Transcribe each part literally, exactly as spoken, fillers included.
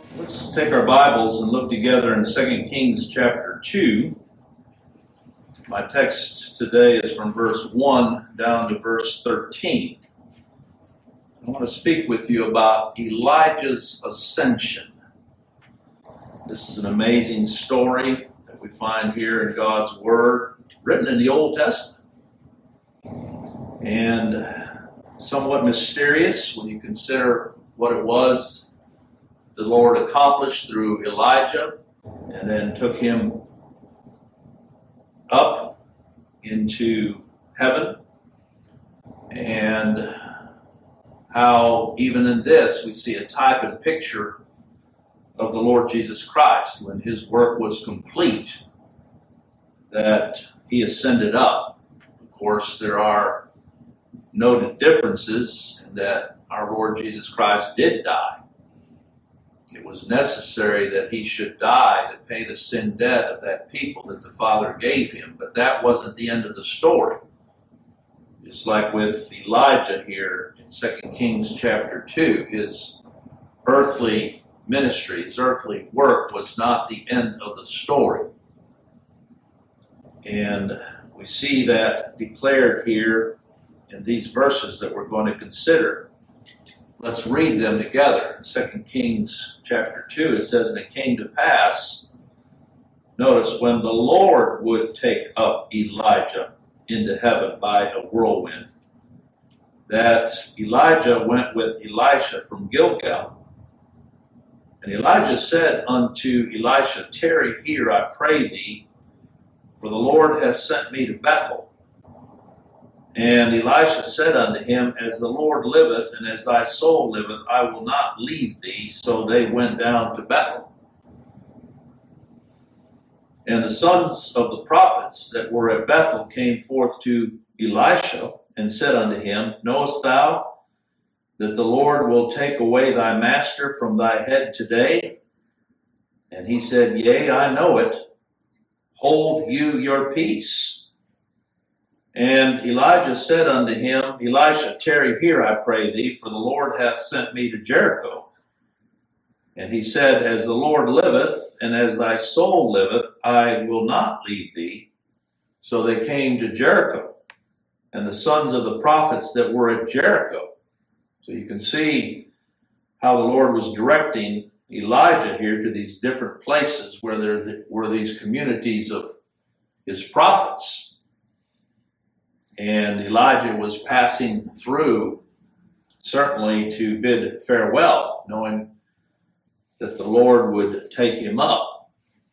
Let's take our Bibles and look together in Second Kings chapter two. My text today is from verse one down to verse thirteen. I want to speak with you about Elijah's ascension. This is an amazing story that we find here in God's Word, written in the Old Testament, and somewhat mysterious when you consider what it was the Lord accomplished through Elijah and then took him up into heaven, and how even in this we see a type and picture of the Lord Jesus Christ when his work was complete, that he ascended up. Of course, there are noted differences in that our Lord Jesus Christ did die. It was necessary that he should die to pay the sin debt of that people that the Father gave him. But that wasn't the end of the story. Just like with Elijah here in Second Kings chapter two, his earthly ministry, his earthly work was not the end of the story. And we see that declared here in these verses that we're going to consider. Let's read them together. In Second Kings chapter two, it says, "And it came to pass," notice, "when the Lord would take up Elijah into heaven by a whirlwind, that Elijah went with Elisha from Gilgal. And Elijah said unto Elisha, Tarry here, I pray thee, for the Lord hath sent me to Bethel. And Elisha said unto him, As the Lord liveth, and as thy soul liveth, I will not leave thee. So they went down to Bethel. And the sons of the prophets that were at Bethel came forth to Elisha, and said unto him, Knowest thou that the Lord will take away thy master from thy head today? And he said, Yea, I know it. Hold you your peace. And Elijah said unto him, Elisha, tarry here, I pray thee, for the Lord hath sent me to Jericho. And he said, As the Lord liveth, and as thy soul liveth, I will not leave thee. So they came to Jericho, and the sons of the prophets that were at Jericho. So you can see how the Lord was directing Elijah here to these different places where there were these communities of his prophets. And Elijah was passing through, certainly to bid farewell, knowing that the Lord would take him up.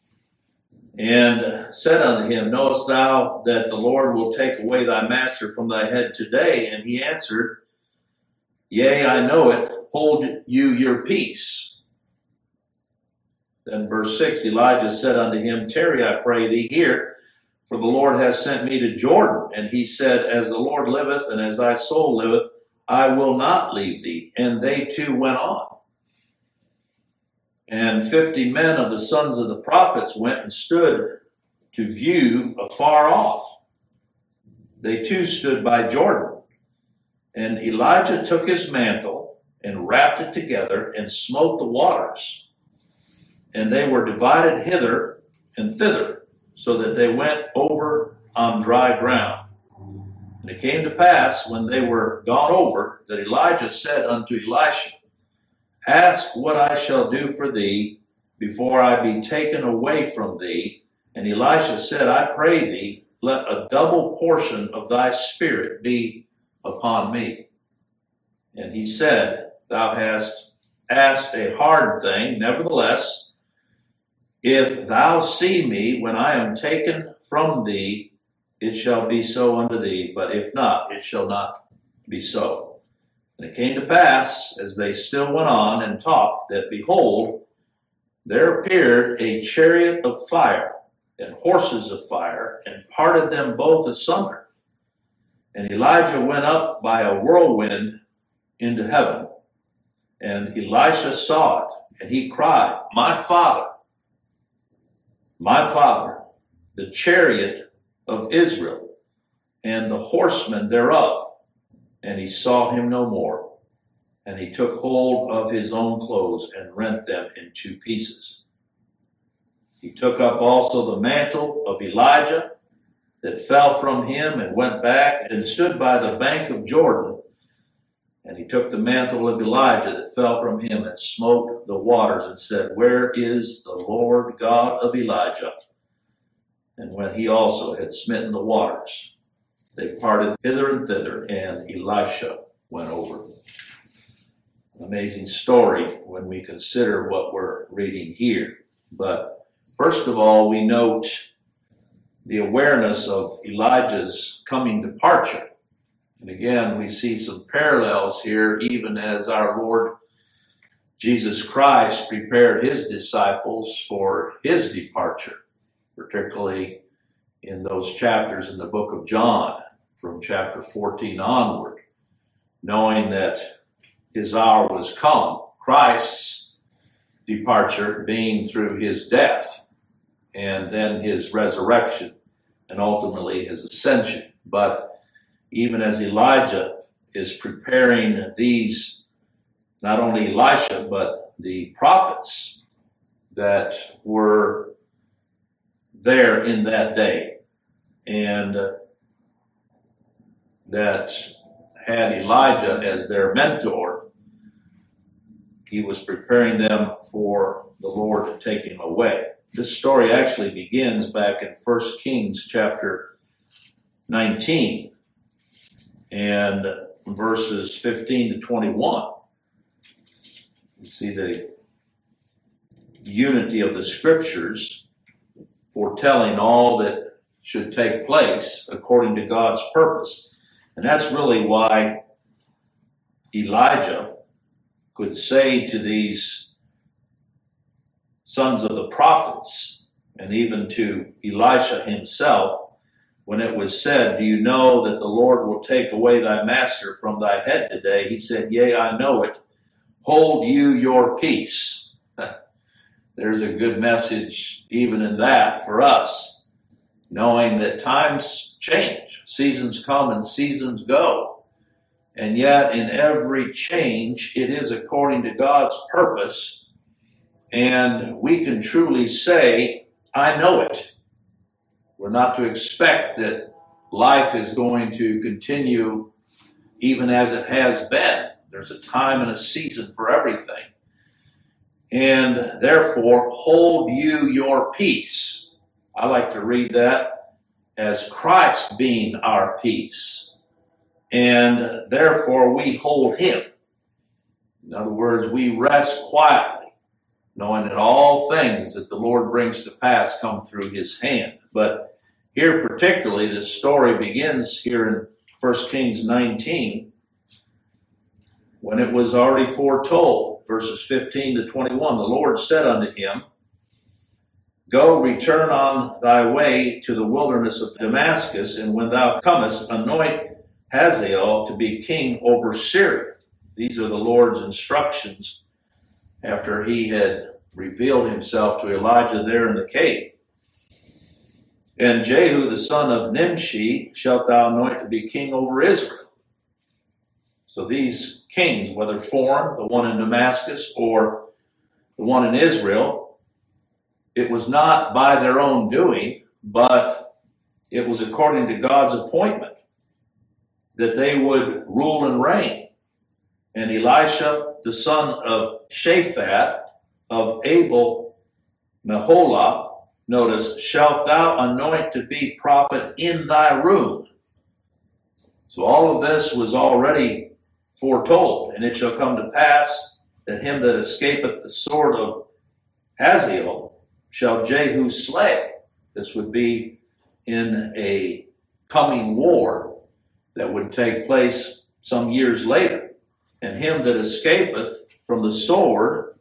And said unto him, Knowest thou that the Lord will take away thy master from thy head today? And he answered, Yea, I know it. Hold you your peace. Then verse six, Elijah said unto him, Tarry, I pray thee here, for the Lord has sent me to Jordan. And he said, As the Lord liveth, and as thy soul liveth, I will not leave thee. And they too went on. And fifty men of the sons of the prophets went and stood to view afar off. They too stood by Jordan. And Elijah took his mantle and wrapped it together and smote the waters. And they were divided hither and thither, so that they went over on dry ground. And it came to pass, when they were gone over, that Elijah said unto Elisha, Ask what I shall do for thee before I be taken away from thee. And Elisha said, I pray thee, let a double portion of thy spirit be upon me. And he said, Thou hast asked a hard thing, nevertheless, if thou see me when I am taken from thee, it shall be so unto thee, but if not, it shall not be so. And it came to pass, as they still went on and talked, that behold, there appeared a chariot of fire and horses of fire, and parted them both asunder. And Elijah went up by a whirlwind into heaven. And Elisha saw it, and he cried, My father, my father, the chariot of Israel, and the horsemen thereof. And he saw him no more. And he took hold of his own clothes and rent them in two pieces. He took up also the mantle of Elijah that fell from him and went back and stood by the bank of Jordan. And he took the mantle of Elijah that fell from him and smote the waters and said, "Where is the Lord God of Elijah?" And when he also had smitten the waters, they parted hither and thither, and Elisha went over. An amazing story when we consider what we're reading here. But first of all, we note the awareness of Elijah's coming departure. And again, we see some parallels here, even as our Lord Jesus Christ prepared his disciples for his departure, particularly in those chapters in the book of John, from chapter fourteen onward, knowing that his hour was come, Christ's departure being through his death, and then his resurrection, and ultimately his ascension. But even as Elijah is preparing these, not only Elisha, but the prophets that were there in that day and uh, that had Elijah as their mentor, he was preparing them for the Lord to take him away. This story actually begins back in First Kings chapter nineteen and verses fifteen to twenty-one. You see the unity of the scriptures foretelling all that should take place according to God's purpose. And that's really why Elijah could say to these sons of the prophets, and even to Elisha himself, when it was said, "Do you know that the Lord will take away thy master from thy head today?" He said, "Yea, I know it. Hold you your peace." There's a good message even in that for us, knowing that times change, seasons come and seasons go. And yet in every change, it is according to God's purpose. And we can truly say, "I know it." We're not to expect that life is going to continue even as it has been. There's a time and a season for everything. And therefore, hold you your peace. I like to read that as Christ being our peace. And therefore, we hold him. In other words, we rest quietly, knowing that all things that the Lord brings to pass come through his hand. But here particularly, this story begins here in First Kings nineteen, when it was already foretold, verses fifteen to twenty-one. The Lord said unto him, "Go, return on thy way to the wilderness of Damascus, and when thou comest, anoint Hazael to be king over Syria." These are the Lord's instructions after he had revealed himself to Elijah there in the cave. "And Jehu the son of Nimshi shalt thou anoint to be king over Israel." So these kings, whether foreign, the one in Damascus or the one in Israel, it was not by their own doing, but it was according to God's appointment that they would rule and reign. And Elisha, the son of Shaphat of Abel Meholah, notice, "shalt thou anoint to be prophet in thy room." So all of this was already foretold. "And it shall come to pass that him that escapeth the sword of Hazael shall Jehu slay." This would be in a coming war that would take place some years later. "And him that escapeth from the sword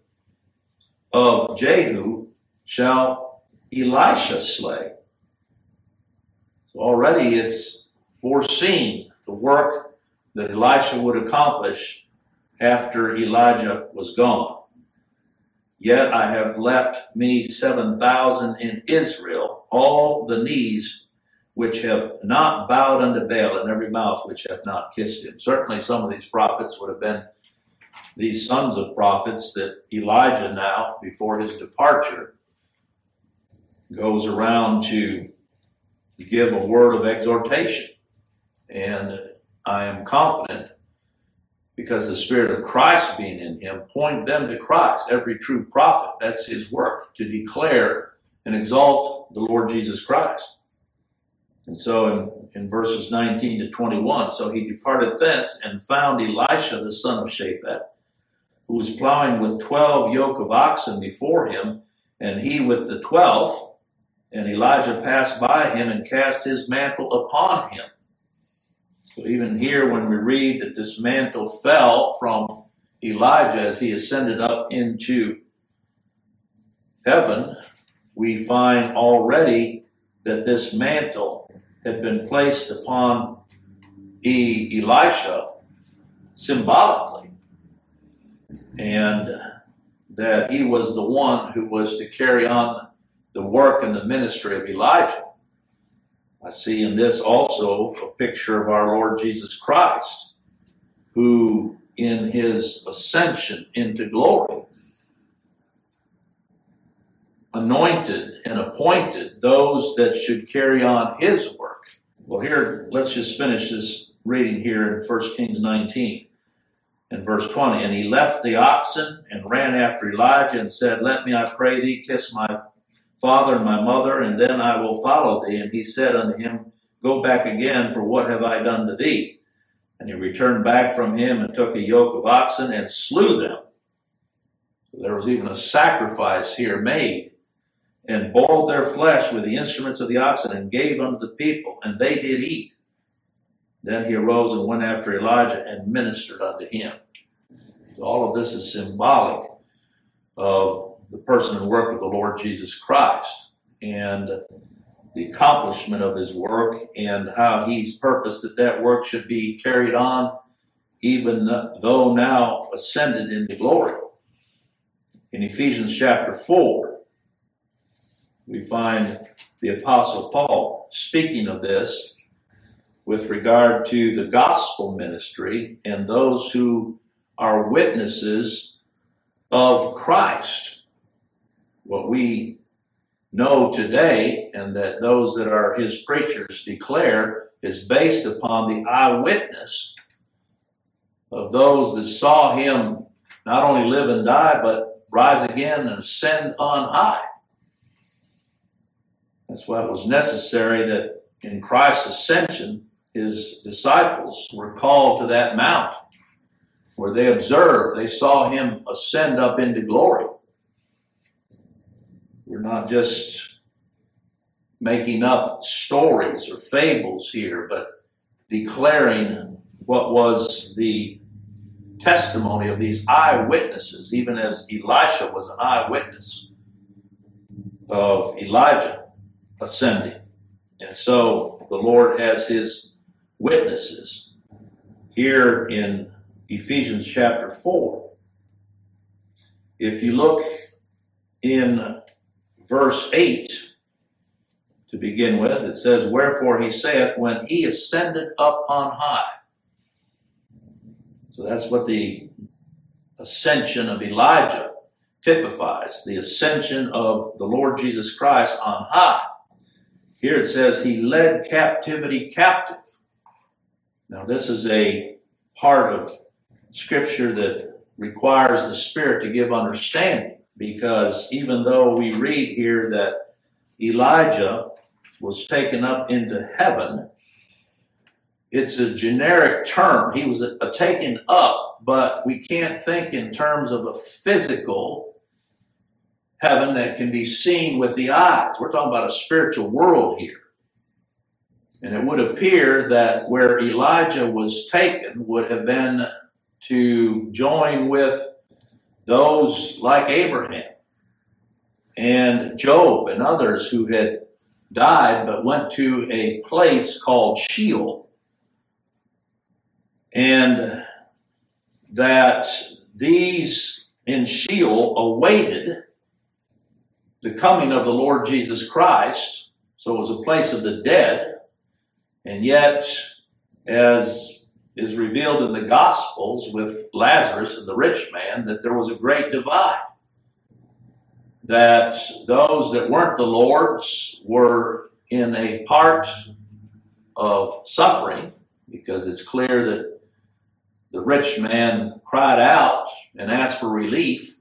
of Jehu shall Elisha slay." So already it's foreseen the work that Elisha would accomplish after Elijah was gone. "Yet I have left me seven thousand in Israel, all the knees which have not bowed unto Baal, and every mouth which hath not kissed him." Certainly some of these prophets would have been these sons of prophets that Elijah now, before his departure, goes around to give a word of exhortation. And I am confident, because the Spirit of Christ being in him, point them to Christ. Every true prophet, that's his work, to declare and exalt the Lord Jesus Christ. And so in, in verses nineteen to twenty-one, so he departed thence and found Elisha the son of Shaphat, who was plowing with twelve yoke of oxen before him, and he with the twelfth. And Elijah passed by him and cast his mantle upon him. So even here, when we read that this mantle fell from Elijah as he ascended up into heaven, we find already that this mantle had been placed upon e- Elisha symbolically, and that he was the one who was to carry on the work and the ministry of Elijah. I see in this also a picture of our Lord Jesus Christ, who in his ascension into glory anointed and appointed those that should carry on his work. Well, here, let's just finish this reading here in First Kings nineteen and verse twenty. And he left the oxen and ran after Elijah and said, "Let me, I pray thee, kiss my father and my mother, and then I will follow thee." And he said unto him, "Go back again, for what have I done to thee?" And he returned back from him and took a yoke of oxen and slew them. So there was even a sacrifice here made, and boiled their flesh with the instruments of the oxen and gave unto the people, and they did eat. Then he arose and went after Elijah and ministered unto him. So all of this is symbolic of the person and work of the Lord Jesus Christ, and the accomplishment of his work, and how he's purposed that that work should be carried on, even though now ascended into glory. In Ephesians chapter four, we find the Apostle Paul speaking of this with regard to the gospel ministry and those who are witnesses of Christ. What we know today, and that those that are his preachers declare, is based upon the eyewitness of those that saw him not only live and die, but rise again and ascend on high. That's why it was necessary that in Christ's ascension, his disciples were called to that mount where they observed, they saw him ascend up into glory. We're not just making up stories or fables here, but declaring what was the testimony of these eyewitnesses, even as Elisha was an eyewitness of Elijah ascending. And so the Lord has his witnesses. Here in Ephesians chapter four, if you look in verse eight, to begin with, it says, "Wherefore he saith, when he ascended up on high." So that's what the ascension of Elijah typifies, the ascension of the Lord Jesus Christ on high. Here it says, he led captivity captive. Now this is a part of Scripture that requires the Spirit to give understanding, because even though we read here that Elijah was taken up into heaven, it's a generic term. He was a, a taken up, but we can't think in terms of a physical heaven that can be seen with the eyes. We're talking about a spiritual world here. And it would appear that where Elijah was taken would have been to join with those like Abraham and Job and others who had died but went to a place called Sheol. And that these in Sheol awaited the coming of the Lord Jesus Christ. So it was a place of the dead. And yet, as is revealed in the Gospels with Lazarus and the rich man that there was a great divide. That those that weren't the Lord's were in a part of suffering, because it's clear that the rich man cried out and asked for relief.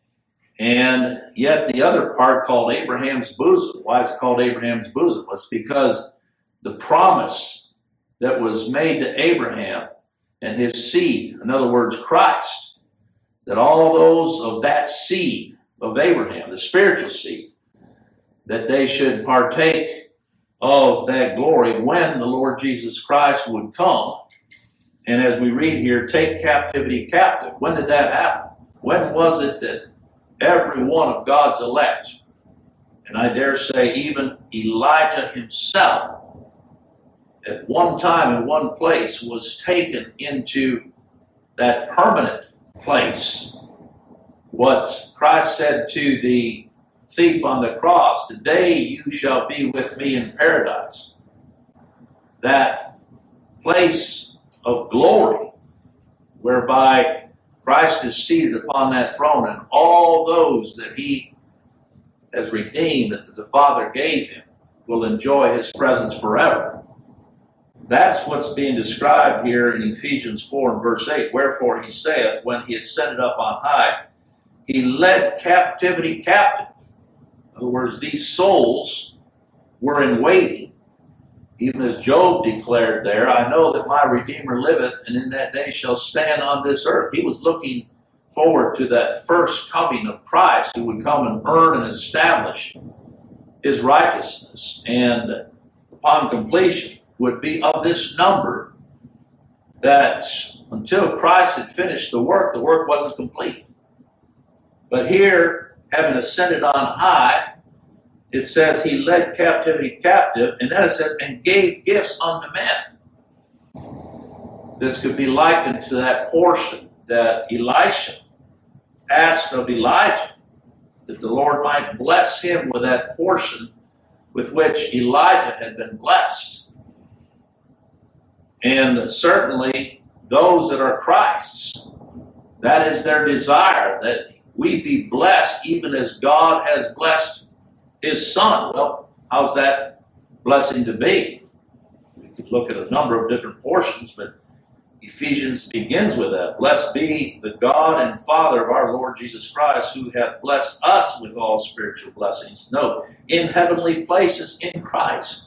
And yet the other part, called Abraham's bosom. Why is it called Abraham's bosom? It's because the promise that was made to Abraham and his seed, in other words, Christ, that all those of that seed of Abraham, the spiritual seed, that they should partake of that glory when the Lord Jesus Christ would come. And as we read here, take captivity captive. When did that happen? When was it that every one of God's elect, and I dare say even Elijah himself, at one time in one place was taken into that permanent place? What Christ said to the thief on the cross, today you shall be with me in paradise. That place of glory whereby Christ is seated upon that throne, and all those that he has redeemed, that the Father gave him, will enjoy his presence forever. That's what's being described here in Ephesians four and verse eight. Wherefore he saith, when he ascended up on high, he led captivity captive. In other words, these souls were in waiting. Even as Job declared there, I know that my Redeemer liveth, and in that day shall stand on this earth. He was looking forward to that first coming of Christ, who would come and earn and establish his righteousness, and upon completion would be of this number that until Christ had finished the work, the work wasn't complete. But here, having ascended on high, it says he led captivity captive, and then it says, and gave gifts unto men. This could be likened to that portion that Elisha asked of Elijah, that the Lord might bless him with that portion with which Elijah had been blessed. And certainly those that are Christ's, that is their desire, that we be blessed even as God has blessed his Son. Well, how's that blessing to be? We could look at a number of different portions, but Ephesians begins with that. Blessed be the God and Father of our Lord Jesus Christ, who hath blessed us with all spiritual blessings. No, in heavenly places in Christ.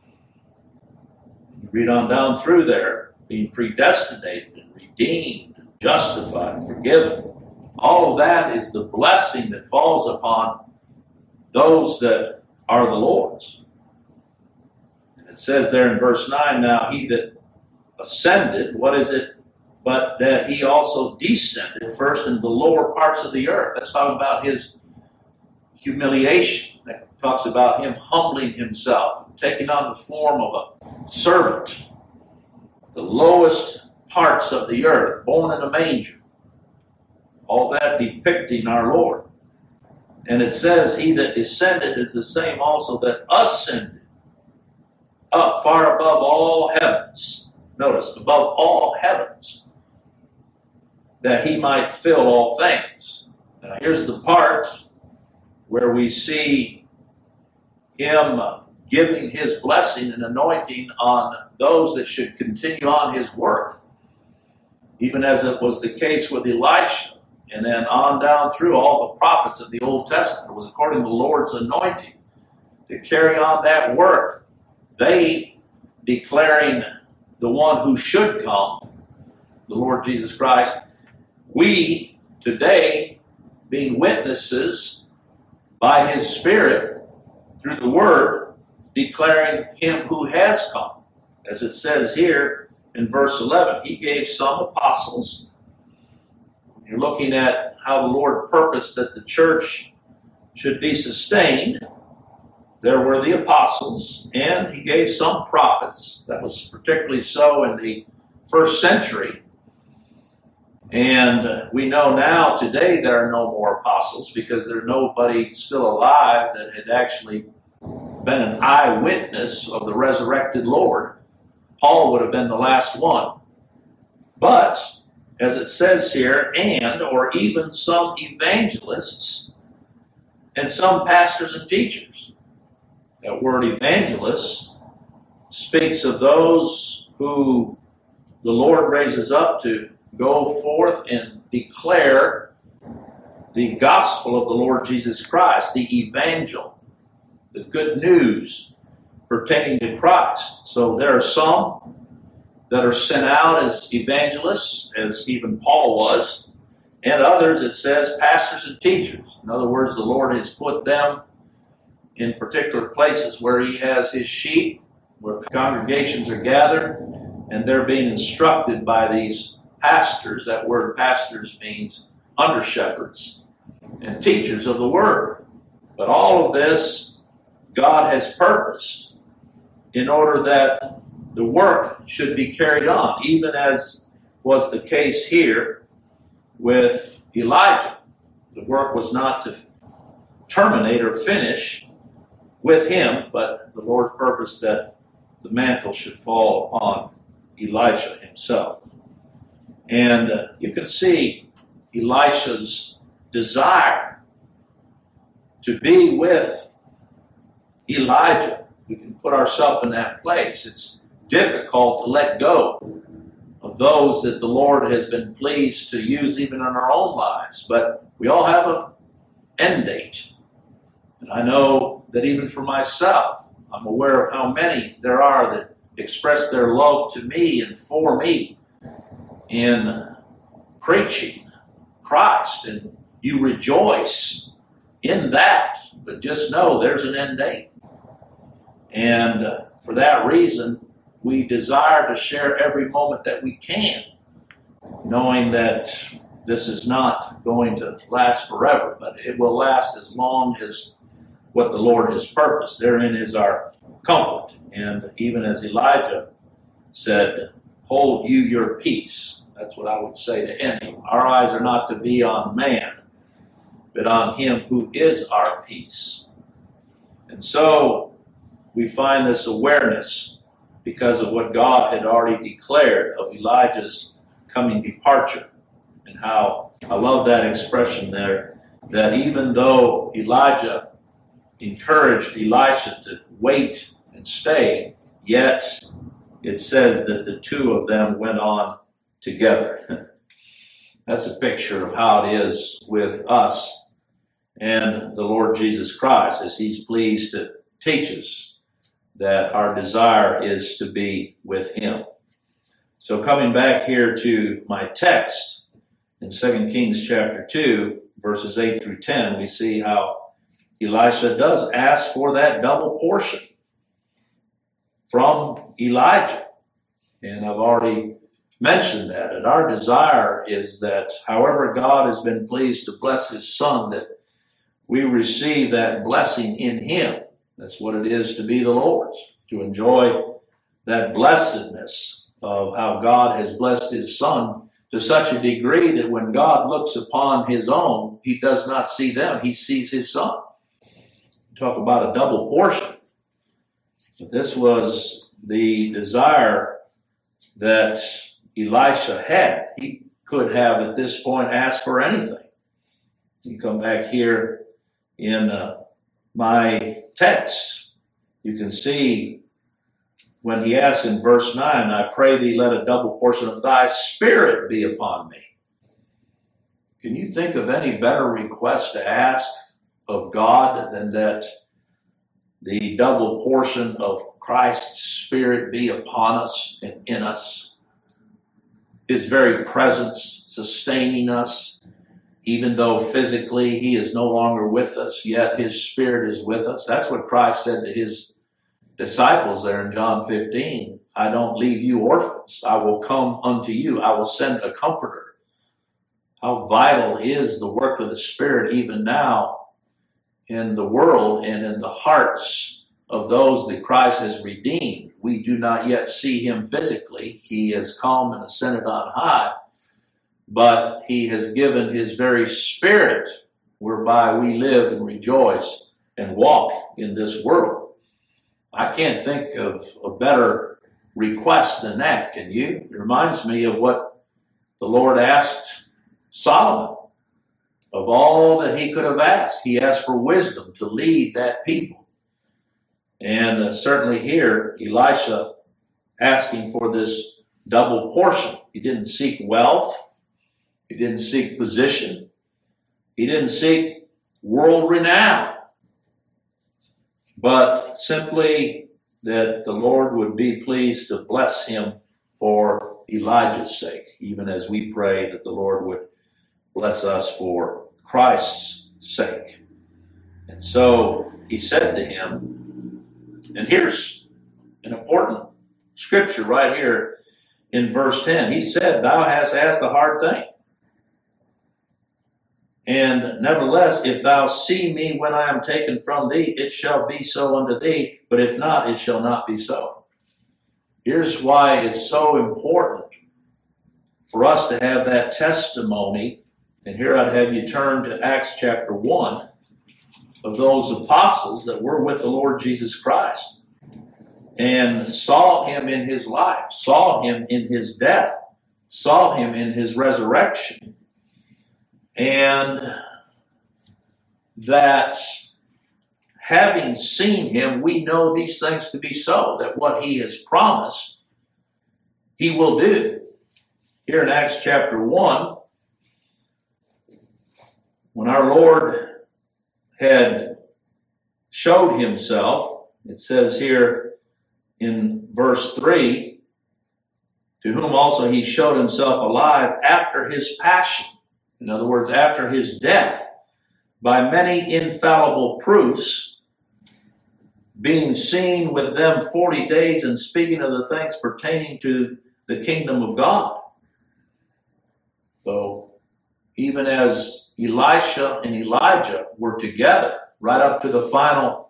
You read on down through there, being predestinated and redeemed, and justified, forgiven. All of that is the blessing that falls upon those that are the Lord's. And it says there in verse nine, now he that ascended, what is it? But that he also descended first into the lower parts of the earth. That's talking about his humiliation. That talks about him humbling himself, taking on the form of a servant. The lowest parts of the earth, born in a manger. All that depicting our Lord. And it says, he that descended is the same also that ascended up far above all heavens. Notice, above all heavens, that he might fill all things. Now here's the part where we see him giving his blessing and anointing on those that should continue on his work. Even as it was the case with Elisha. And then on down through all the prophets of the Old Testament. It was according to the Lord's anointing to carry on that work. They declaring the one who should come, the Lord Jesus Christ. We today being witnesses by his Spirit through the Word, declaring him who has come. As it says here in verse eleven, he gave some apostles. You're looking at how the Lord purposed that the church should be sustained. There were the apostles, and he gave some prophets. That was particularly so in the first century. And we know now, today, there are no more apostles because there's nobody still alive that had actually been an eyewitness of the resurrected Lord. Paul would have been the last one. But, as it says here, and, or even some evangelists and some pastors and teachers. That word evangelist speaks of those who the Lord raises up to go forth and declare the gospel of the Lord Jesus Christ, the evangel, the good news pertaining to Christ. So there are some that are sent out as evangelists, as even Paul was, and others, it says, pastors and teachers. In other words, the Lord has put them in particular places where he has his sheep, where congregations are gathered, and they're being instructed by these pastors. That word pastors means under shepherds and teachers of the word. But all of this God has purposed in order that the work should be carried on, even as was the case here with Elijah. The work was not to terminate or finish with him, but the Lord purposed that the mantle should fall upon Elisha himself. And uh, you can see Elisha's desire to be with Elijah. We can put ourselves in that place. It's difficult to let go of those that the Lord has been pleased to use even in our own lives. But we all have an end date. And I know that even for myself, I'm aware of how many there are that express their love to me and for me in preaching Christ. And you rejoice in that. But just know there's an end date. And uh, for that reason, we desire to share every moment that we can, knowing that this is not going to last forever, but it will last as long as what the Lord has purposed. Therein is our comfort. And even as Elijah said, hold you your peace. That's what I would say to any. Our eyes are not to be on man, but on him who is our peace. And so we find this awareness because of what God had already declared of Elijah's coming departure. And how I love that expression there, that even though Elijah encouraged Elisha to wait and stay, yet it says that the two of them went on together. That's a picture of how it is with us and the Lord Jesus Christ, as he's pleased to teach us that our desire is to be with him. So coming back here to my text in Second Kings chapter two, verses eight through ten, we see how Elisha does ask for that double portion from Elijah. And I've already mentioned that. And our desire is that however God has been pleased to bless his son, that we receive that blessing in him. That's what it is to be the Lord's, to enjoy that blessedness of how God has blessed his son to such a degree that when God looks upon his own, he does not see them, he sees his son. Talk about a double portion. But this was the desire that Elisha had. He could have at this point asked for anything. You come back here in uh, my text, you can see when he asks in verse nine, I pray thee let a double portion of thy spirit be upon me. Can you think of any better request to ask of God than that the double portion of Christ's Spirit be upon us and in us? His very presence sustaining us, even though physically he is no longer with us, yet his Spirit is with us. That's what Christ said to his disciples there in John fifteen. I don't leave you orphans. I will come unto you. I will send a comforter. How vital is the work of the Spirit even now in the world and in the hearts of those that Christ has redeemed. We do not yet see him physically. He has come and ascended on high, but he has given his very Spirit whereby we live and rejoice and walk in this world. I can't think of a better request than that, can you? It reminds me of what the Lord asked Solomon of all that he could have asked. He asked for wisdom to lead that people. And uh, certainly here, Elisha asking for this double portion. He didn't seek wealth. He didn't seek position. He didn't seek world renown. But simply that the Lord would be pleased to bless him for Elijah's sake, even as we pray that the Lord would bless us for Christ's sake. And so he said to him, and here's an important scripture right here in verse ten. He said, thou hast asked a hard thing. And nevertheless, if thou see me when I am taken from thee, it shall be so unto thee. But if not, it shall not be so. Here's why it's so important for us to have that testimony. And here I'd have you turn to Acts chapter one of those apostles that were with the Lord Jesus Christ and saw him in his life, saw him in his death, saw him in his resurrection. And that having seen him, we know these things to be so, that what he has promised, he will do. Here in Acts chapter one, when our Lord had showed himself, it says here in verse three, to whom also he showed himself alive after his passion. In other words, after his death, by many infallible proofs, being seen with them forty days and speaking of the things pertaining to the kingdom of God. So, even as Elisha and Elijah were together right up to the final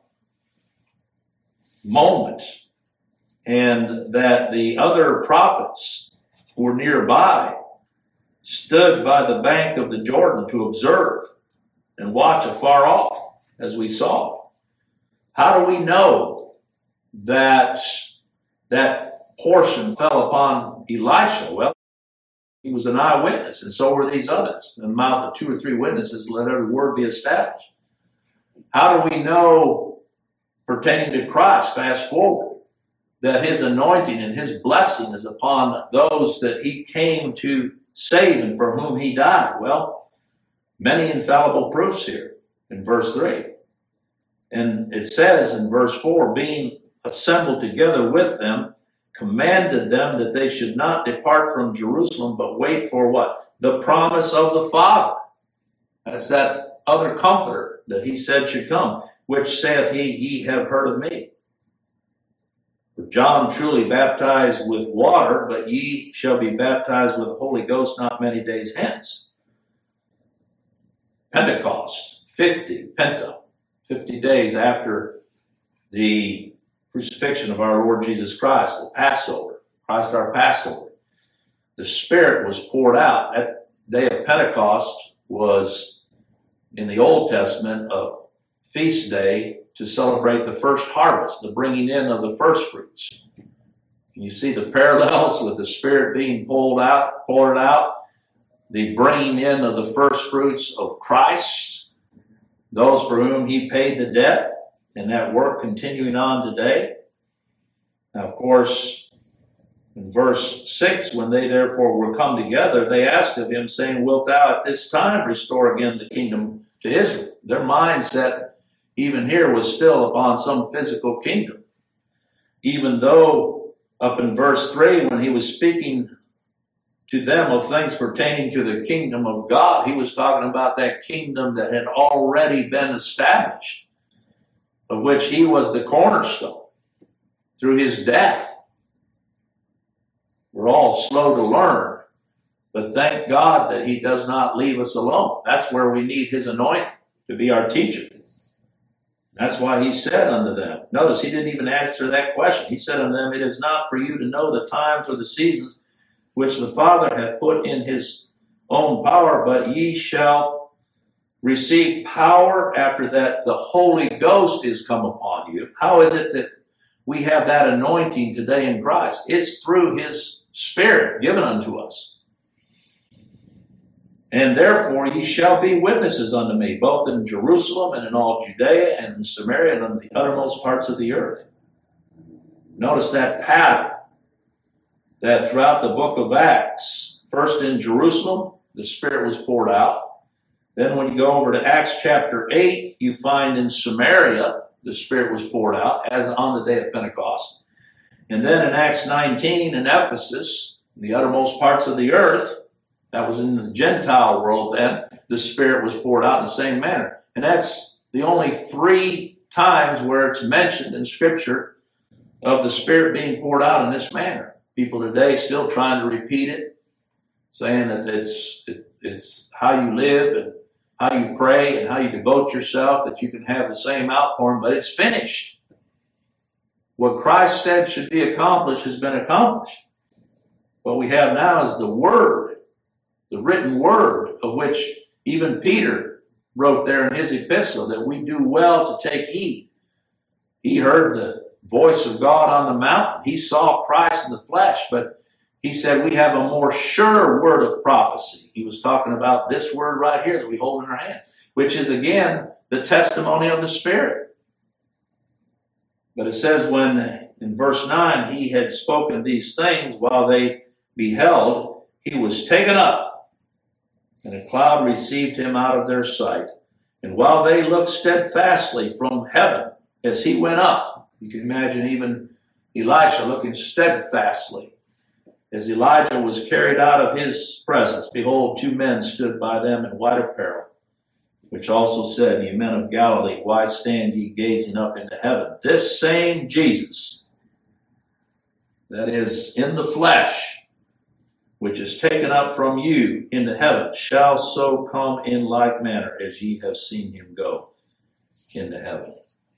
moment, and that the other prophets who were nearby stood by the bank of the Jordan to observe and watch afar off, as we saw. How do we know that that portion fell upon Elisha? Well, he was an eyewitness, and so were these others. In the mouth of two or three witnesses, let every word be established. How do we know, pertaining to Christ, fast forward, that his anointing and his blessing is upon those that he came to save and for whom he died? Well, many infallible proofs here in verse three. And it says in verse four, being assembled together with them, commanded them that they should not depart from Jerusalem, but wait for what? The promise of the Father. That's that other comforter that he said should come, which saith he, ye have heard of me. For John truly baptized with water, but ye shall be baptized with the Holy Ghost not many days hence. Pentecost, fifty, Penta, fifty days after the crucifixion of our Lord Jesus Christ, the Passover, Christ our Passover. The Spirit was poured out. That day of Pentecost was, in the Old Testament, a feast day to celebrate the first harvest, the bringing in of the first fruits. You see the parallels with the Spirit being pulled out, poured out, the bringing in of the first fruits of Christ, those for whom he paid the debt, and that work continuing on today. Now, of course, in verse six, when they therefore were come together, they asked of him, saying, wilt thou at this time restore again the kingdom to Israel? Their mindset, even here, was still upon some physical kingdom. Even though up in verse three, when he was speaking to them of things pertaining to the kingdom of God, he was talking about that kingdom that had already been established, of which he was the cornerstone through his death. We're all slow to learn, but thank God that he does not leave us alone. That's where we need his anointing to be our teacher. That's why he said unto them, notice he didn't even answer that question. He said unto them, it is not for you to know the times or the seasons which the Father hath put in his own power, but ye shall receive power after that the Holy Ghost is come upon you. How is it that we have that anointing today in Christ? It's through his Spirit given unto us. And therefore ye shall be witnesses unto me, both in Jerusalem and in all Judea and in Samaria and in the uttermost parts of the earth. Notice that pattern, that throughout the book of Acts, first in Jerusalem, the Spirit was poured out. Then when you go over to Acts chapter eight, you find in Samaria, the Spirit was poured out, as on the day of Pentecost. And then in Acts nineteen in Ephesus, in the uttermost parts of the earth, that was in the Gentile world then, the Spirit was poured out in the same manner. And that's the only three times where it's mentioned in Scripture of the Spirit being poured out in this manner. People today still trying to repeat it, saying that it's it, it's how you live and how you pray and how you devote yourself, that you can have the same outpouring, but it's finished. What Christ said should be accomplished has been accomplished. What we have now is the Word, the written Word, of which even Peter wrote there in his epistle, that we do well to take heed. He heard the voice of God on the mountain. He saw Christ in the flesh, but he said we have a more sure word of prophecy. He was talking about this word right here that we hold in our hand, which is again the testimony of the Spirit. But it says when in verse nine he had spoken these things while they beheld, he was taken up, and a cloud received him out of their sight. And while they looked steadfastly from heaven as he went up, you can imagine even Elisha looking steadfastly. As Elijah was carried out of his presence, behold, two men stood by them in white apparel, which also said, Ye men of Galilee, why stand ye gazing up into heaven? This same Jesus, that is in the flesh, which is taken up from you into heaven, shall so come in like manner as ye have seen him go into heaven.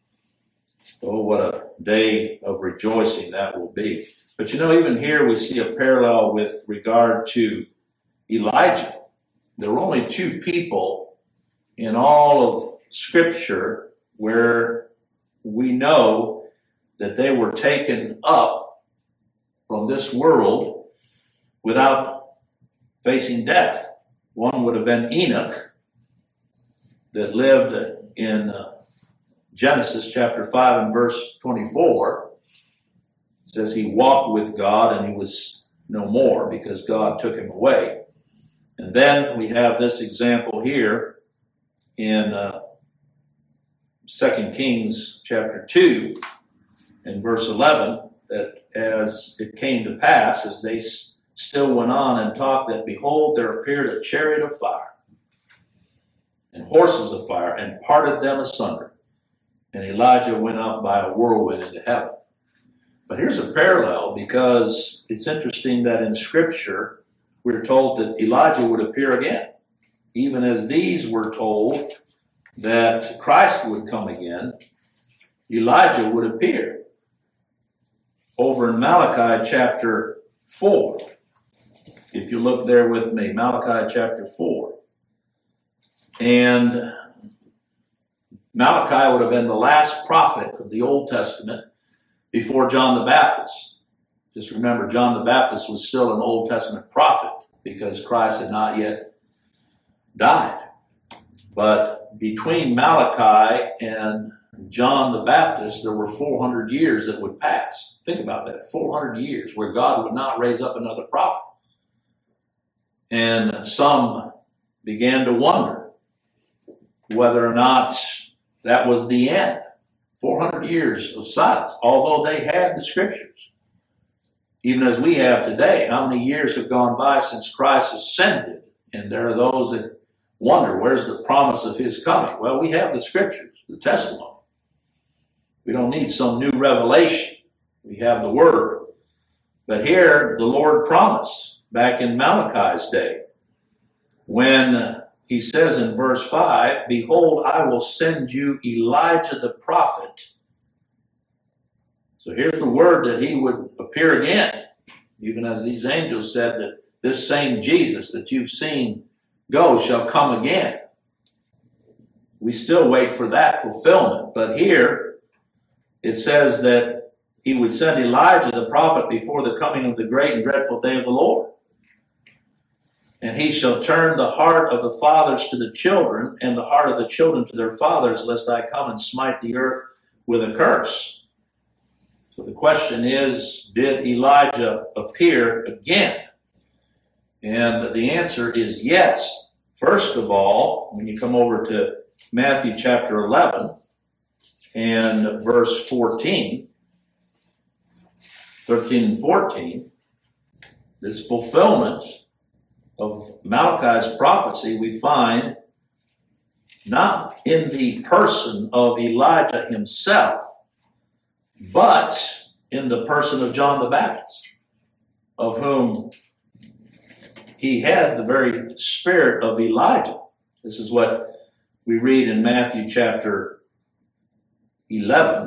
Oh, what a day of rejoicing that will be. But you know, even here we see a parallel with regard to Elijah. There were only two people in all of Scripture where we know that they were taken up from this world without facing death. One would have been Enoch, that lived in uh, Genesis chapter five and verse twenty-four. It says he walked with God and he was no more because God took him away. And then we have this example here in uh, Second Kings chapter two and verse eleven, that as it came to pass, as they s- still went on and talked, that behold, there appeared a chariot of fire and horses of fire and parted them asunder. And Elijah went up by a whirlwind into heaven. But here's a parallel, because it's interesting that in Scripture we're told that Elijah would appear again, even as these were told that Christ would come again. Elijah would appear. Over in Malachi chapter four, if you look there with me, Malachi chapter four. And Malachi would have been the last prophet of the Old Testament before John the Baptist. Just remember, John the Baptist was still an Old Testament prophet because Christ had not yet died. But between Malachi and John the Baptist, there were four hundred years that would pass. Think about that, four hundred years where God would not raise up another prophet. And some began to wonder whether or not that was the end. four hundred years of silence, although they had the Scriptures. Even as we have today, how many years have gone by since Christ ascended? And there are those that wonder, where's the promise of his coming? Well, we have the Scriptures, the testimony. We don't need some new revelation. We have the Word. But here, the Lord promised back in Malachi's day, when he says in verse five, behold, I will send you Elijah the prophet. So here's the word that he would appear again, even as these angels said that this same Jesus that you've seen go shall come again. We still wait for that fulfillment. But here it says that he would send Elijah the prophet before the coming of the great and dreadful day of the Lord. And he shall turn the heart of the fathers to the children, and the heart of the children to their fathers, lest I come and smite the earth with a curse. So the question is, did Elijah appear again? And the answer is yes. First of all, when you come over to Matthew chapter eleven and verse fourteen, thirteen and fourteen, this fulfillment of Malachi's prophecy we find not in the person of Elijah himself, but in the person of John the Baptist, of whom he had the very spirit of Elijah. This is what we read in Matthew chapter eleven.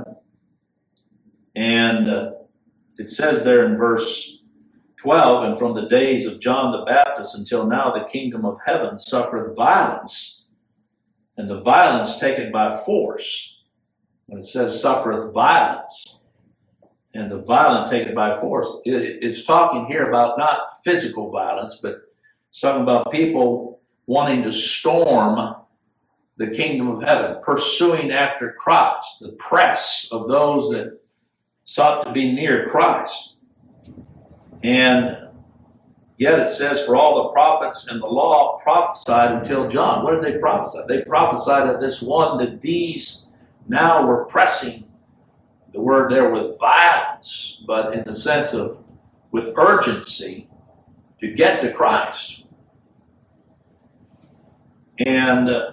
And uh, it says there in verse twelve, and from the days of John the Baptist until now, the kingdom of heaven suffereth violence, and the violence taken by force. When it says suffereth violence, and the violent taken by force, it, it's talking here about not physical violence, but it's talking about people wanting to storm the kingdom of heaven, pursuing after Christ, the press of those that sought to be near Christ. And yet it says, for all the prophets and the law prophesied until John. What did they prophesy? They prophesied of this one that these now were pressing, the word there with violence, but in the sense of with urgency to get to Christ. And uh,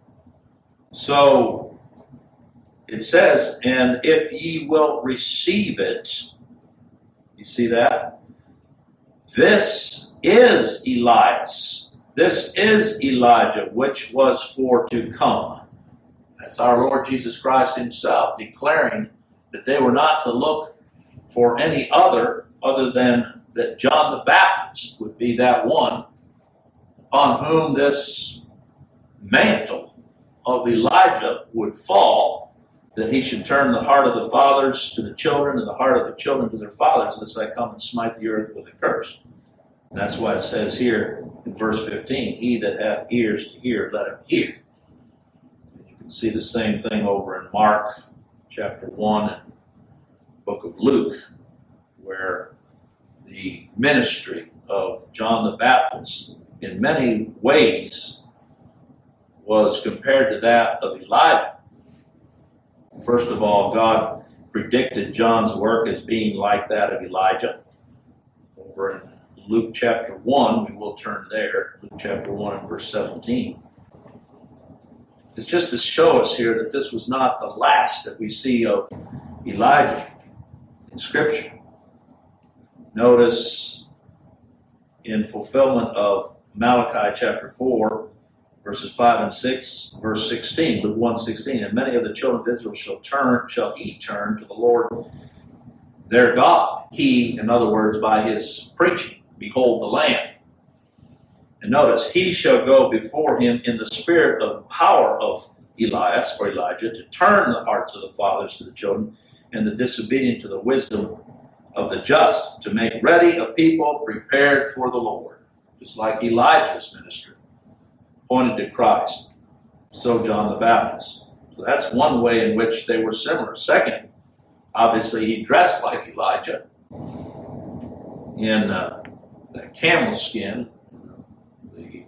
so it says, and if ye will receive it, you see that? This is Elias. This is Elijah, which was for to come. That's our Lord Jesus Christ himself declaring that they were not to look for any other, other than that John the Baptist would be that one upon whom this mantle of Elijah would fall, that he should turn the heart of the fathers to the children and the heart of the children to their fathers, lest I come and smite the earth with a curse. And that's why it says here in verse fifteen, he that hath ears to hear, let him hear. And you can see the same thing over in Mark chapter one and book of Luke, where the ministry of John the Baptist in many ways was compared to that of Elijah. First of all, God predicted John's work as being like that of Elijah. Over in Luke chapter one, we will turn there, Luke chapter one and verse seventeen. It's just to show us here that this was not the last that we see of Elijah in Scripture. Notice in fulfillment of Malachi chapter four, verses five and six, verse sixteen, Luke one sixteen, and many of the children of Israel shall turn, shall he turn to the Lord their God. He, in other words, by his preaching, behold the Lamb. And notice, he shall go before him in the spirit of power of Elias, or Elijah, to turn the hearts of the fathers to the children, and the disobedient to the wisdom of the just, to make ready a people prepared for the Lord. Just like Elijah's ministry pointed to Christ, so John the Baptist. So that's one way in which they were similar. Second, obviously he dressed like Elijah in uh, that camel skin, the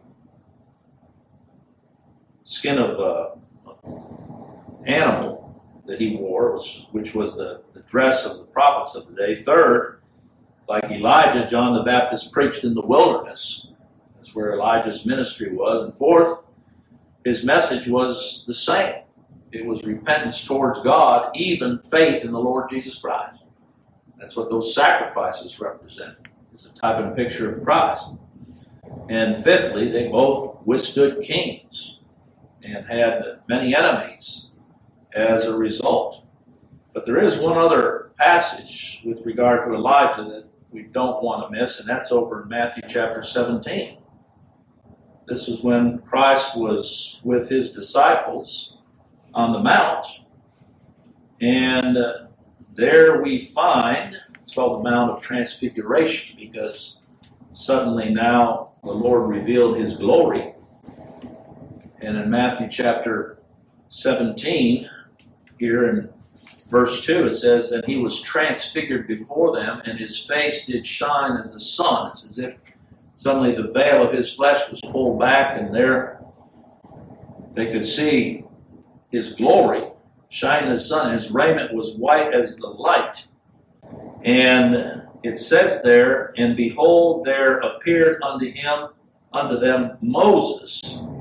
skin of uh, animal that he wore, which was the, the dress of the prophets of the day. Third, like Elijah, John the Baptist preached in the wilderness. That's where Elijah's ministry was. And fourth, his message was the same. It was repentance towards God, even faith in the Lord Jesus Christ. That's what those sacrifices represented. It's a type and picture of Christ. And fifthly, they both withstood kings and had many enemies as a result. But there is one other passage with regard to Elijah that we don't want to miss, and that's over in Matthew chapter seventeen. This is when Christ was with his disciples on the Mount, and uh, there we find, it's called the Mount of Transfiguration, because suddenly now the Lord revealed his glory. And in Matthew chapter seventeen, here in verse two, it says, "And he was transfigured before them, and his face did shine as the sun." It's as if suddenly the veil of his flesh was pulled back, and there they could see his glory shining as the sun. His raiment was white as the light. And it says there, "And behold, there appeared unto him, unto them Moses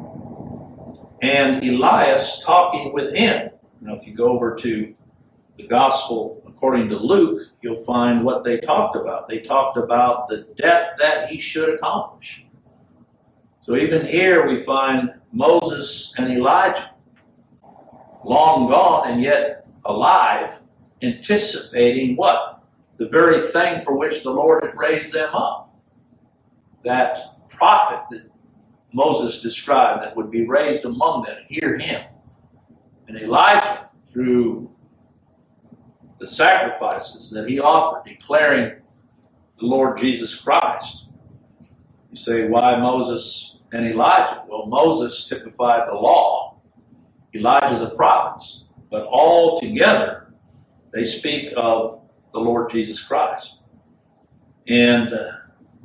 and Elias talking with him." Now, if you go over to the Gospel according to Luke, you'll find what they talked about. They talked about the death that he should accomplish. So even here we find Moses and Elijah, long gone and yet alive, anticipating what? The very thing for which the Lord had raised them up. That prophet that Moses described that would be raised among them, hear him. And Elijah, through the sacrifices that he offered, declaring the Lord Jesus Christ. You say, why Moses and Elijah? Well, Moses typified the law, Elijah the prophets, but all together they speak of the Lord Jesus Christ. And uh,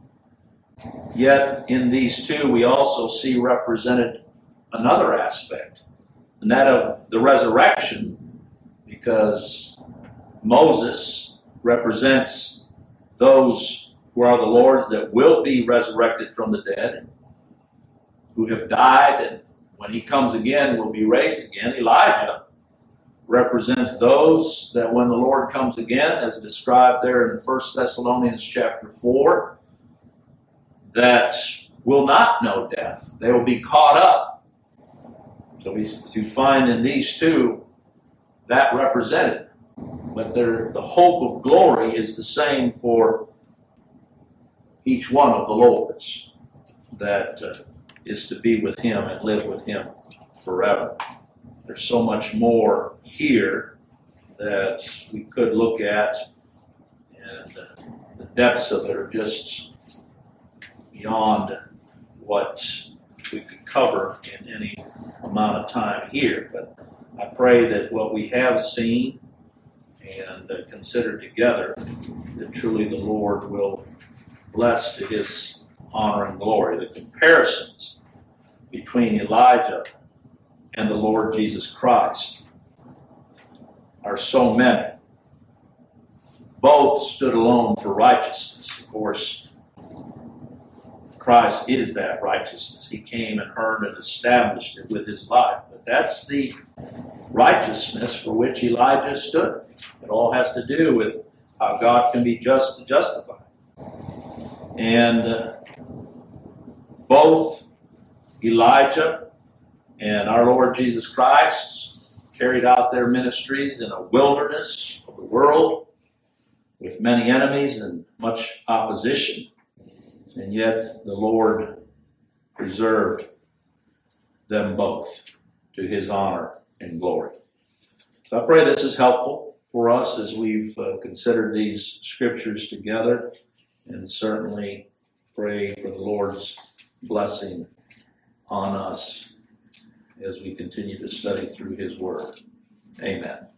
yet in these two we also see represented another aspect, and that of the resurrection, because Moses represents those who are the Lord's that will be resurrected from the dead, who have died, and when he comes again will be raised again. Elijah represents those that when the Lord comes again, as described there in First Thessalonians chapter four, that will not know death. They will be caught up. So we to find in these two that represented. But the hope of glory is the same for each one of the Lord's, that uh, is to be with him and live with him forever. There's so much more here that we could look at, and uh, the depths of it are just beyond what we could cover in any amount of time here. But I pray that what we have seen and uh, considered together, that truly the Lord will bless to his honor and glory. The comparisons between Elijah and the Lord Jesus Christ are so many. Both stood alone for righteousness. Of course, Christ is that righteousness. He came and earned and established it with his life. But that's the righteousness for which Elijah stood. It all has to do with how God can be just to justify. And uh, both Elijah and our Lord Jesus Christ carried out their ministries in a wilderness of the world with many enemies and much opposition. And yet the Lord preserved them both to his honor and glory. So I pray this is helpful for us as we've uh, considered these scriptures together, and certainly pray for the Lord's blessing on us as we continue to study through his word. Amen.